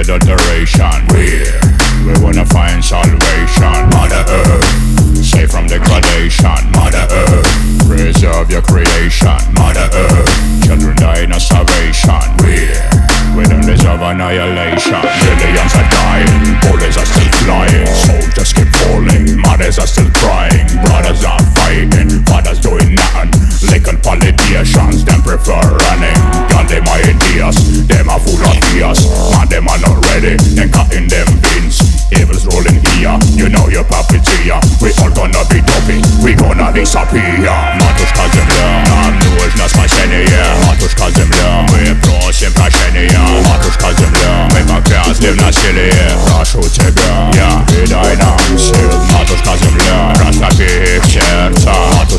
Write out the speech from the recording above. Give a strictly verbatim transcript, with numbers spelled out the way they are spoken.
adulteration. We, we wanna find salvation. Mother Earth, save from degradation. Mother Earth, preserve your creation. Mother Earth, children die in a starvation. We, we don't deserve annihilation. Millions are dying, bullets are still flying, soldiers keep falling, mothers are still crying, brothers are fighting, fathers doing nothing. Liquid politicians, them prefer running. Gun them ideas, them are full of fears. Man, them are not ready, then cutting them beans. Evil's rolling here, you know your puppeteer. We all gonna be dopey, we gonna disappear. Matuszka zemля, нам нужно спасение. Матушка земля, мы просим прощения. Матушка земля, мы погрязли в насилии. Прошу тебя, я, и дай нам сил. Матушка земля, растопи их сердца.